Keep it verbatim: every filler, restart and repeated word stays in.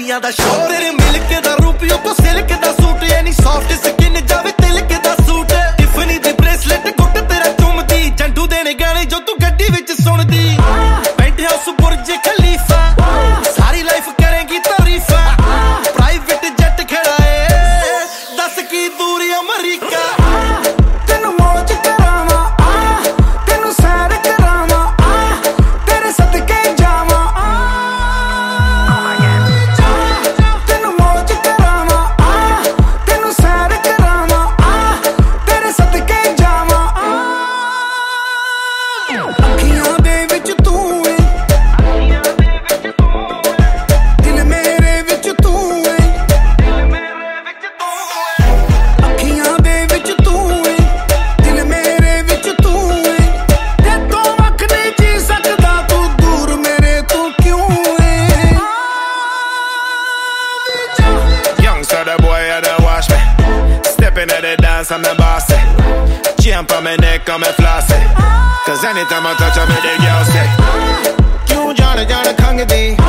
ਵਾਲੀਆਂ ਦਾ ਸ਼ੌਕ ਤੇਰੇ ਮਿਲਕ ਦਾ ਰੂਪੀਓ ਕੋ ਸਿਲਕ ਦਾ ਸੂਟ ਐਨੀ ਸੌਫਟ ਸਕਿਨ ਜਾਵੇ ਤਿਲਕ ਦਾ ਸੂਟ ਟਿਫਨੀ ਦੀ ਬ੍ਰੇਸਲੇਟ ਗੁੱਟ ਤੇਰਾ ਚੁੰਮਦੀ ਜੰਡੂ ਦੇਣੇ ਗਾਣੇ ਜੋ ਤੂੰ ਗੱਡੀ ਵਿੱਚ ਸੁਣਦੀ ਪੈਂਟ ਹਾਊਸ ਬੁਰਜ ਖਲੀਫਾ ਸਾਰੀ ਲਾਈਫ ਕਰੇਂਗੀ ਤਾਰੀਫਾਂ ਪ੍ਰਾਈਵੇਟ ਜੈਟ ਖੜਾਏ ਦੱਸ ਕੀ ਦੂਰੀ ਅਮਰੀਕਾ ਤੈਨੂੰ ਮੌਜ ਕਰਾਵਾਂ ਆ ਤੈਨੂੰ ਸੈਰ ਕਰਾਵਾਂ ਆ ਤੇਰੇ ਸਦਕੇ ਜਾਵਾਂ ਤੈਨੂੰ ਮੌਜ ਕਰਾਵਾਂ ਆ ਤੈਨੂੰ ਸੈਰ ਕਰਾਵਾਂ ਆ ਤੇਰੇ ਸਦਕੇ ਜਾਵਾਂ ਅੱਖੀਆਂ ਦੇ ਵਿੱਚ ਤੂੰ ਏ ਦਿਲ ਮੇਰੇ ਵਿੱਚ ਤੂੰ ਏ ਅੱਖੀਆਂ ਦੇ ਵਿੱਚ ਤੂੰ ਏ ਦਿਲ ਮੇਰੇ ਵਿੱਚ ਤੂੰ ਏ ਤੇ ਤੂੰ ਵੱਖ ਨਹੀਂ ਜੀ ਸਕਦਾ ਤੂੰ ਦੂਰ ਮੇਰੇ ਤੂੰ ਕਿਉਂ ਏ Youngster, the boy, you don't wash me. Stepping at the dance, I'm the boss. Chain on my neck, I'm a flossy. Cause anytime I touch, I make the girl say, क्यों जाने जाने खंगदी